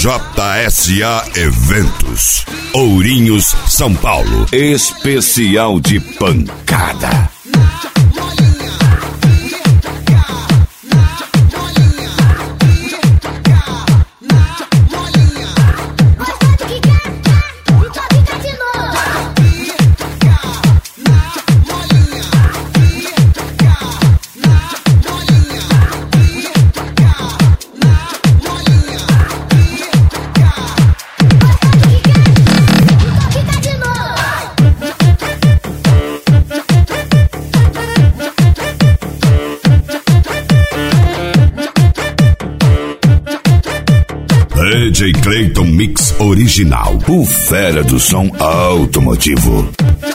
JSA Eventos, Ourinhos, São Paulo. Especial de pancada. DJ Clayton Mix Original, o fera do som automotivo.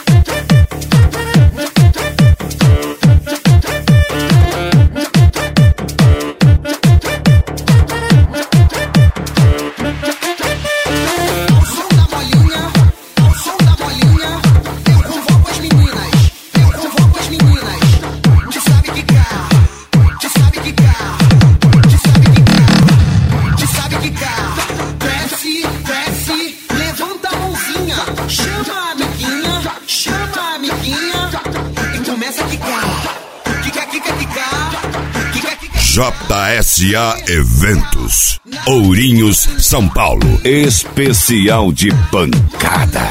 JSA Eventos, Ourinhos, São Paulo. Especial de pancada.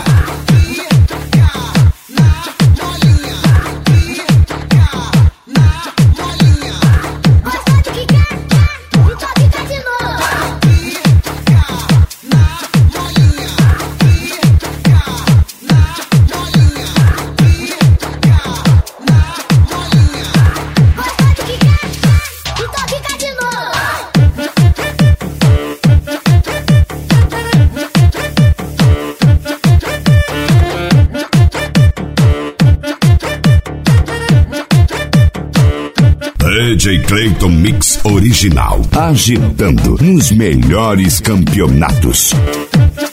DJ Clayton Mix Original, agitando nos melhores campeonatos.